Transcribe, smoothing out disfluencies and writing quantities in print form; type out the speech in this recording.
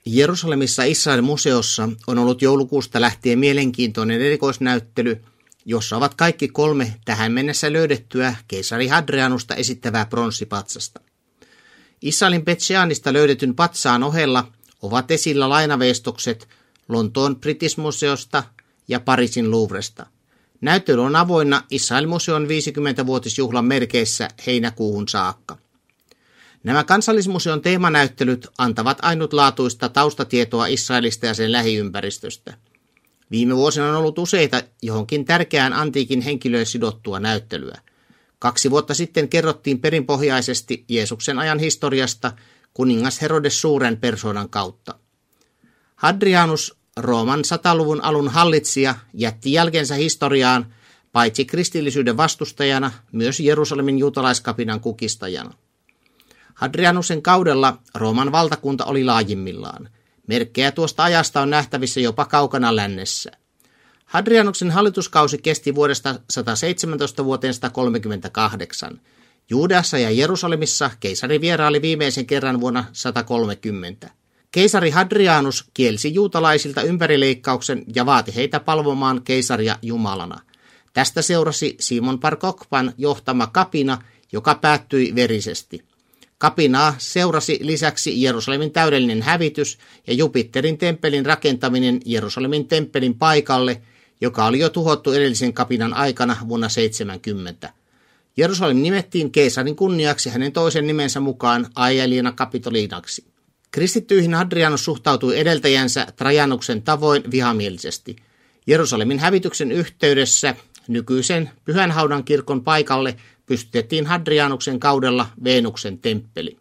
Jerusalemissa Israel-museossa on ollut joulukuusta lähtien mielenkiintoinen erikoisnäyttely, jossa ovat kaikki 3 tähän mennessä löydettyä keisari Hadrianusta esittävää pronssipatsasta. Israelin Bet-Sheanista löydetyn patsaan ohella ovat esillä lainaveistokset Lontoon British-museosta ja Pariisin Louvresta. Näyttely on avoinna Israel-museon 50-vuotisjuhlan merkeissä heinäkuuhun saakka. Nämä Kansallismuseon teemanäyttelyt antavat ainutlaatuista taustatietoa Israelista ja sen lähiympäristöstä. Viime vuosina on ollut useita johonkin tärkeään antiikin henkilöön sidottua näyttelyä. 2 vuotta sitten kerrottiin perinpohjaisesti Jeesuksen ajan historiasta kuningas Herodes suuren persoonan kautta. Hadrianus, Rooman 100-luvun alun hallitsija, jätti jälkensä historiaan paitsi kristillisyyden vastustajana, myös Jerusalemin juutalaiskapinan kukistajana. Hadrianusen kaudella Rooman valtakunta oli laajimmillaan. Merkkejä tuosta ajasta on nähtävissä jopa kaukana lännessä. Hadrianuksen hallituskausi kesti vuodesta 117 vuoteen 138. Juudeassa ja Jerusalemissa keisari vieraili viimeisen kerran vuonna 130. Keisari Hadrianus kielsi juutalaisilta ympärileikkauksen ja vaati heitä palvomaan keisaria jumalana. Tästä seurasi Simon bar Kokhban johtama kapina, joka päättyi verisesti. Kapinaa seurasi lisäksi Jerusalemin täydellinen hävitys ja Jupiterin temppelin rakentaminen Jerusalemin temppelin paikalle, joka oli jo tuhottu edellisen kapinan aikana vuonna 70. Jerusalem nimettiin keisarin kunniaksi hänen toisen nimensä mukaan Aeliana Capitolinaksi. Kristittyihin Hadrianus suhtautui edeltäjänsä Trajanuksen tavoin vihamielisesti. Jerusalemin hävityksen yhteydessä nykyisen Pyhänhaudan kirkon paikalle pystytettiin Hadrianuksen kaudella Veenuksen temppeli.